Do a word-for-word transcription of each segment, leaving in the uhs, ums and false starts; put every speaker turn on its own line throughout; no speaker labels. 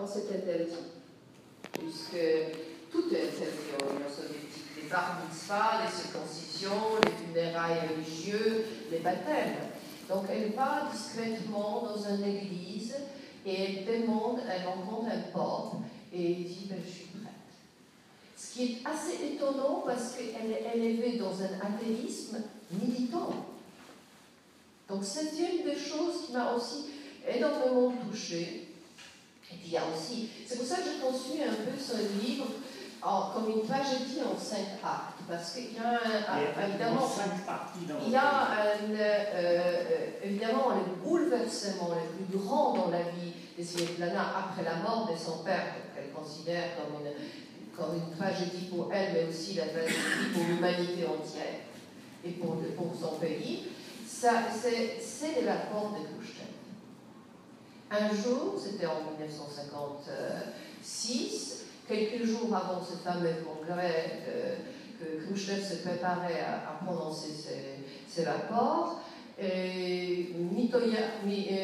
c'est interdit, puisque tout est interdit en Union soviétique, les bar mitzvahs, les circoncisions, les funérailles religieuses, les baptêmes. Donc elle va discrètement dans une église et elle demande, elle rencontre un pope et elle dit ben, je suis prête. Ce qui est assez étonnant parce qu'elle est élevée dans un athéisme militant. Donc c'est une des choses qui m'a aussi énormément touchée. Et puis il y a aussi, c'est pour ça que j'ai construit un peu ce livre en, comme une tragédie en cinq actes, parce qu'il y a un, un, évidemment,
cinq parties dans
il y a un, euh, évidemment le bouleversement le plus grand dans la vie de Svetlana après la mort de son père, qu'elle considère comme une, comme une tragédie pour elle, mais aussi la tragédie pour l'humanité entière et pour, pour son pays. C'est la porte de Khrouchtchev. Un jour, c'était en mille neuf cent cinquante-six, quelques jours avant ce fameux congrès euh, que Khrouchtchev se préparait à, à prononcer ses, ses rapports, et Mikoyan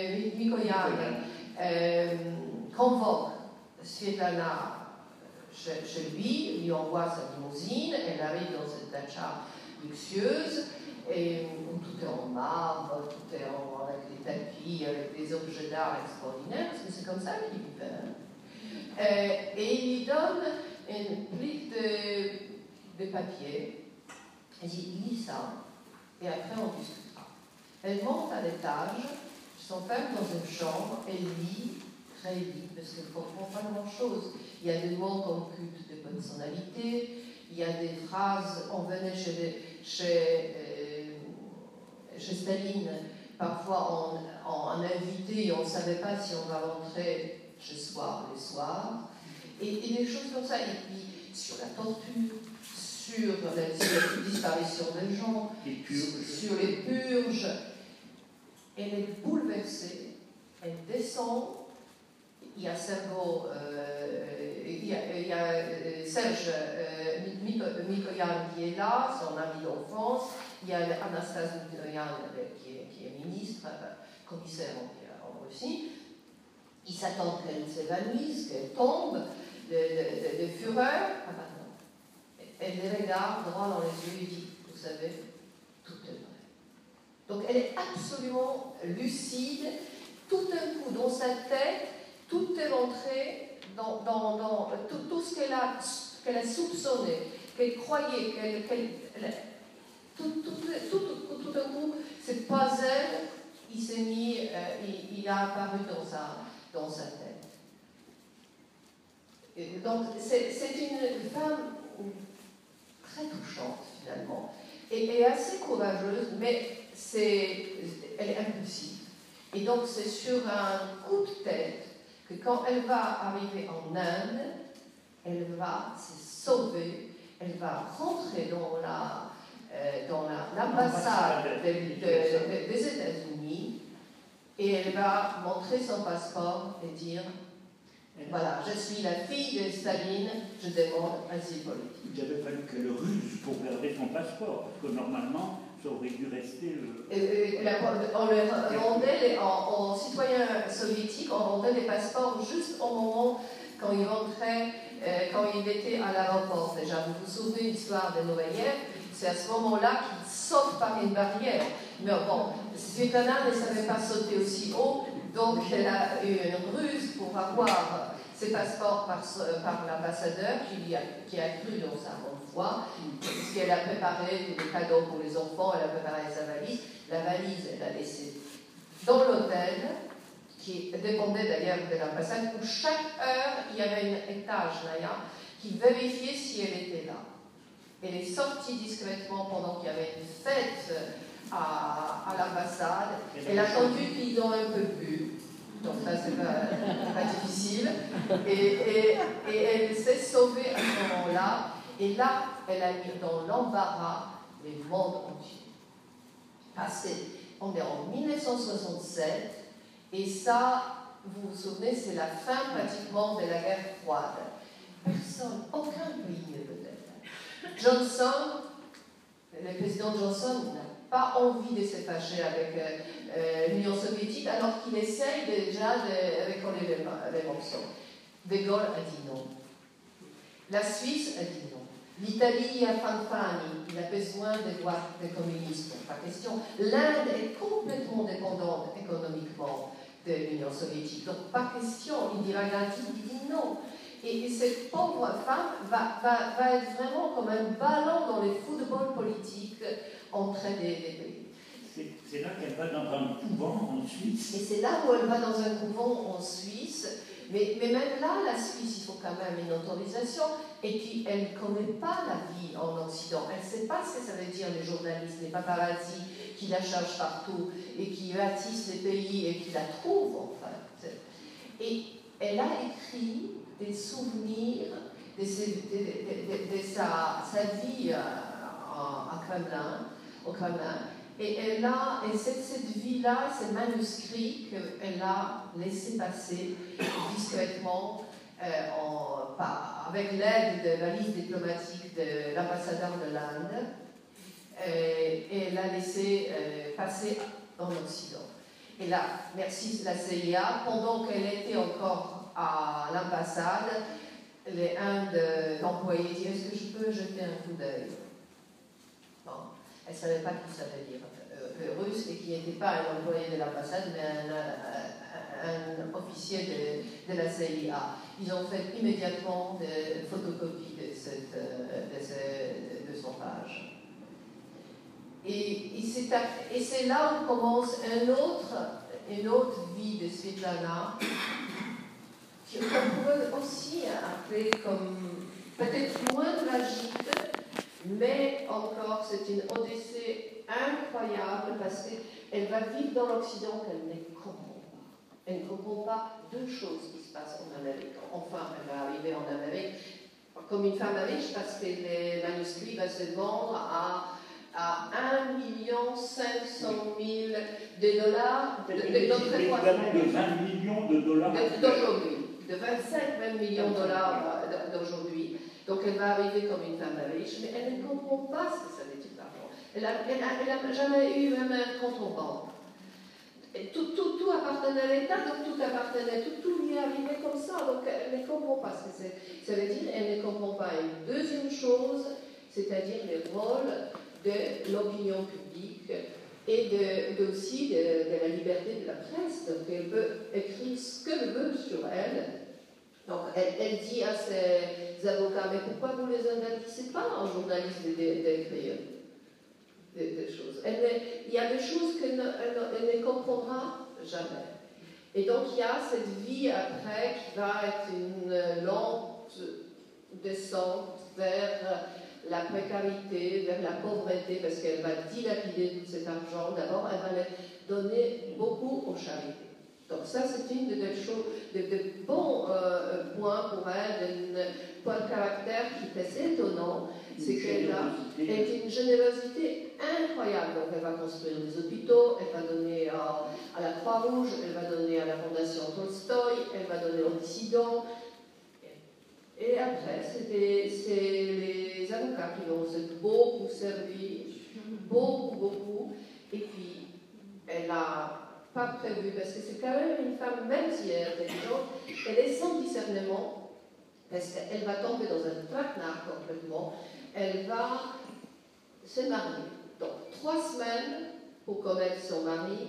euh, convoque Svetlana chez, chez lui, lui envoie sa limousine, elle arrive dans cette dacha luxueuse, et où tout est en marbre, tout est en, avec des tapis, avec des objets d'art extraordinaires, parce que c'est comme ça qu'il vivait. Hein. Euh, et il lui donne une plique de, de papier, il dit lis ça, et après on discutera. Elle monte à l'étage, s'enferme dans une chambre, elle lit, très vite, parce qu'elle ne comprend pas grand-chose. Il y a des mots comme culte de personnalité, il y a des phrases, on venait chez, les, chez euh, chez Staline, parfois en, en, en invité, et on ne savait pas si on va rentrer ce soir ou le soir, et, et des choses comme ça, et puis sur la torture, sur la, sur la disparition des gens, sur les purges. Elle est bouleversée, elle descend, il y a Sergo, euh, il y a, il y a euh, Serge euh, Mikoyan qui est là, son ami d'enfance. Il y a Anastasia Mikoyan qui est, qui est ministre, commissaire en, en Russie. Il s'attend qu'elle s'évanouisse, qu'elle tombe de, de, de, de fureur. Ah ben non. Elle les regarde droit dans les yeux et dit, vous savez, tout est vrai. Donc elle est absolument lucide. Tout d'un coup, dans sa tête, tout est rentré dans, dans, dans tout, tout ce qu'elle a, qu'elle a soupçonné, qu'elle croyait, qu'elle... qu'elle, Tout, tout, tout, tout, tout d'un coup, c'est pas elle, il s'est mis, euh, il, il a apparu dans sa, dans sa tête. Et donc, c'est, c'est une femme très touchante, finalement, et, et assez courageuse, mais c'est, elle est impulsive. Et donc, c'est sur un coup de tête que quand elle va arriver en Inde, elle va se sauver, elle va rentrer dans la... dans l'ambassade la, de, de, de, des États-Unis, et elle va montrer son passeport et dire voilà, je suis la fille de Staline, je demande asile politique.
Il avait fallu qu'elle ruse pour garder son passeport, parce que normalement, ça aurait dû rester le...
Et, et la, on le rendait, les, en, en citoyen soviétique, on rendait les passeports juste au moment quand il rentrait, euh, quand il était à l'aéroport. Déjà, vous vous souvenez de l'histoire de Novaïev, c'est à ce moment-là qu'il saute par une barrière. Mais bon, Svetlana ne savait pas sauter aussi haut, donc elle a eu une ruse pour avoir ses passeports par, par l'ambassadeur qui, a, qui a cru dans sa bonne foi, puisqu'elle a préparé des cadeaux pour les enfants, elle a préparé sa valise. La valise, elle l'a laissée dans l'hôtel, qui dépendait d'ailleurs de l'ambassade, où chaque heure, il y avait un étage, Naya, qui vérifiait si elle était là. Elle est sortie discrètement pendant qu'il y avait une fête à, à l'ambassade. Elle a attendu qu'ils ont un peu bu. Donc ça, c'est pas, pas difficile. Et, et, et elle s'est sauvée à ce moment-là. Et là, elle a mis dans l'embarras le monde entier. Parce qu'on est en mille neuf cent soixante-sept, et ça, vous vous souvenez, c'est la fin pratiquement de la guerre froide. Personne, aucun pays ne peut être. Johnson, le président Johnson n'a pas envie de se fâcher avec euh, l'Union soviétique, alors qu'il essaye déjà de récoller les, les morceaux. De Gaulle a dit non. La Suisse a dit non. L'Italie a Fanfani, il a besoin de voir des communistes, pas question. L'Inde est complètement dépendante économiquement de l'Union soviétique, donc pas question. Indira Gandhi dit non. Et, et cette pauvre femme va, va, va être vraiment comme un ballon dans le football politique entre des, des pays.
C'est là qu'elle va dans un couvent en Suisse.
Et c'est là où elle va dans un couvent en Suisse. Mais, mais même là, la Suisse, il faut quand même une autorisation. Et puis, elle ne connaît pas la vie en Occident. Elle ne sait pas ce que ça veut dire les journalistes, les paparazzi qui la cherchent partout et qui ratissent les pays et qui la trouvent, en fait. Et elle a écrit des souvenirs de, ses, de, de, de, de sa, sa vie à, à Kremlin, au Kremlin. Et elle a, et cette, cette vie-là, ces manuscrits qu'elle a laissé passer discrètement euh, en, par, avec l'aide de la liste diplomatique de l'ambassadeur de l'Inde, euh, et elle a laissé euh, passer en Occident. Et là, merci la C I A, pendant qu'elle était encore à l'ambassade, les un de l'employé dit: est-ce que je peux jeter un coup d'œil? Bon, elle ne savait pas qui ça veut dire euh, russe et qui n'était pas un employé de l'ambassade, mais un, un, un officier de, de la C I A. Ils ont fait immédiatement des photocopies de, cette, de, ce, de son page. Et, et c'est là où commence un autre, une autre vie de Svetlana, qu'on pourrait aussi appeler comme peut-être moins tragique, mais encore c'est une odyssée incroyable parce qu'elle va vivre dans l'Occident qu'elle ne comprend pas. Elle ne comprend pas deux choses qui se passent en Amérique. Enfin, elle va arriver en Amérique comme une femme riche parce que les manuscrits vont se vendre à à un million cinq cent mille de dollars de, de, de notre
équivalent de vingt millions de dollars
d'aujourd'hui, de vingt-cinq à vingt millions de dollars d'aujourd'hui. Donc elle va arriver comme une femme riche, mais elle ne comprend pas ce que ça veut dire l'argent. Elle n'a jamais eu même un compte en banque. Et tout, tout, tout appartenait à l'État, donc tout appartenait, tout, tout lui est arrivé comme ça, donc elle ne comprend pas ce que ça veut dire, elle ne comprend pas. Une deuxième chose, c'est-à-dire les rôles de l'opinion publique et de, de aussi de, de la liberté de la presse. Donc elle peut écrire ce qu'elle veut sur elle. Donc elle, elle dit à ses avocats: mais pourquoi vous ne les avertissez pas en journaliste d'écrire des, des choses? Elle ne, il y a des choses qu'elle ne, elle, elle ne comprendra jamais. Et donc il y a cette vie après qui va être une lente descente vers la précarité, vers la pauvreté, parce qu'elle va dilapider tout cet argent. D'abord, elle va le donner beaucoup aux charités. Donc ça, c'est une des choses, de, de bons euh, points pour elle, un point de caractère qui est assez étonnant, c'est qu'elle a une générosité incroyable. Donc elle va construire des hôpitaux, elle va donner à, à la Croix-Rouge, elle va donner à la Fondation Tolstoï, elle va donner aux dissidents. Et après, c'est les avocats qui l'ont beaucoup servi, beaucoup, beaucoup. Et puis, elle n'a pas prévu, parce que c'est quand même une femme, même si elle est intelligente, elle est sans discernement, parce qu'elle va tomber dans un traquenard complètement. Elle va se marier. Donc, trois semaines pour connaître son mari,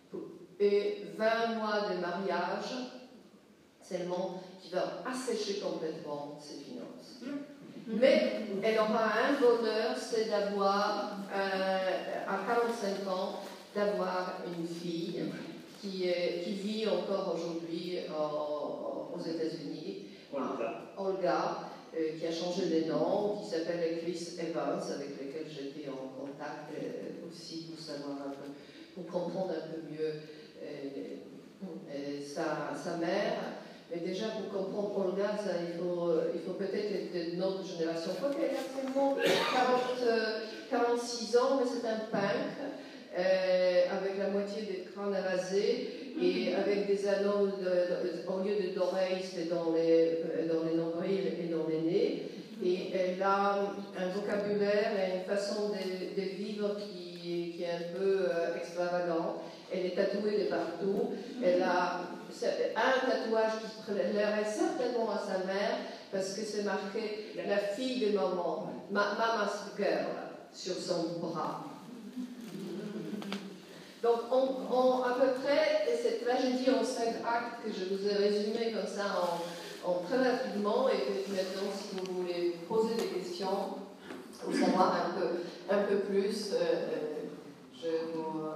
et vingt mois de mariage, seulement qui va assécher complètement ses finances. Mais elle aura un bonheur, c'est d'avoir, euh, à quarante-cinq ans, d'avoir une fille qui, euh, qui vit encore aujourd'hui aux États-Unis,
Olga,
Olga euh, qui a changé de nom, qui s'appelle Chris Evans, avec lequel j'étais en contact euh, aussi pour savoir un peu, pour comprendre un peu mieux euh, euh, sa, sa mère. Mais déjà, pour comprendre Olga, ça, il faut, il faut peut-être être de notre génération. Je crois qu'elle a seulement quarante-six ans, mais c'est un punk, euh, avec la moitié des crânes rasés et avec des anneaux, de, de, au lieu d'oreilles, c'est dans les, dans les nombrils et dans les nez. Et elle a un vocabulaire et une façon de, de vivre qui, qui est un peu euh, extravagant. Elle est tatouée de partout. Elle a un tatouage qui plairait certainement à sa mère, parce que c'est marqué la fille de maman, ma, Mama's Girl, sur son bras. Donc, on, on, à peu près, cette tragédie en cinq actes que je vous ai résumé comme ça en, en très rapidement, et que maintenant, si vous voulez poser des questions, ou savoir un peu, un peu plus, euh, je vous